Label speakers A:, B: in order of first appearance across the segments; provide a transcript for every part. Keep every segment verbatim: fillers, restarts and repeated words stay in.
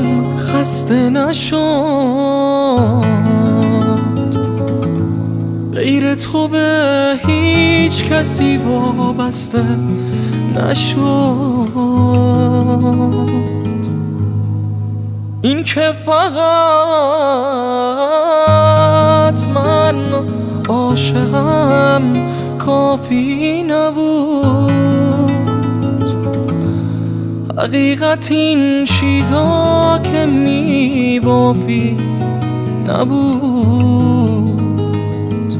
A: خسته نشد، غیر تو به هیچ کسی وابسته نشد. این که فقط من عاشقم کافی نبود، حقیقت این چیزا که میبافی نبود.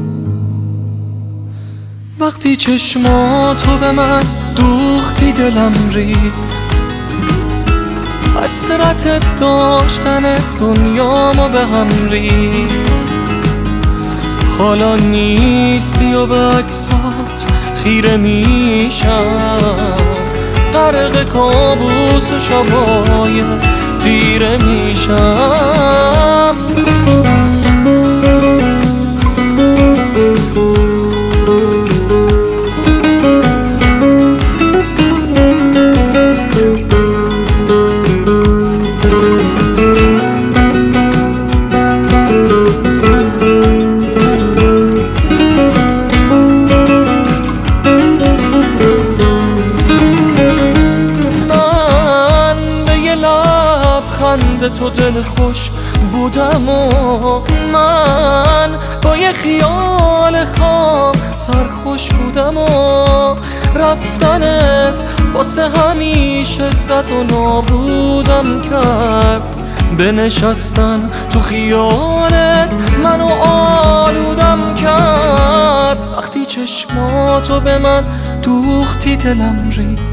A: وقتی چشماتو به من دوختی دلم ریخت، حسرت داشتن دنیامو به هم ریخت. حالا نیستی و به عکسات خیره میشم، غرق کابوس و شبای تیره میشم. تو دل خوش بودم و من با یه خیال خام سرخوش بودم و رفتنت واسه همیشه زد و نابودم کرد. بنشستن تو خیالت منو آلودم کرد. وقتی چشماتو به من دوختی دلم ریخت،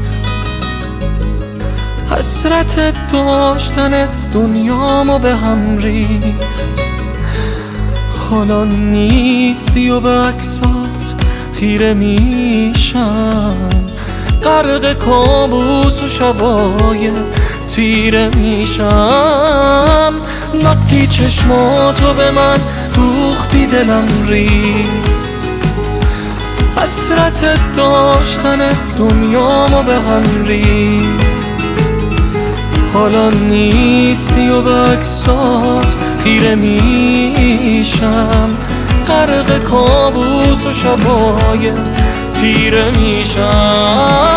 A: حسرت داشتنت دنیامو به هم ریخت. حالا نیستی و به عکسات خیره میشم، غرق کابوس و شبای تیره میشم. وقتی چشماتو به من دوختی دلم ریخت، حسرت داشتنت دنیامو به هم ریخت. حالا نیستی و به عکسات خیره میشم، غرق کابوس و شبای تیره میشم.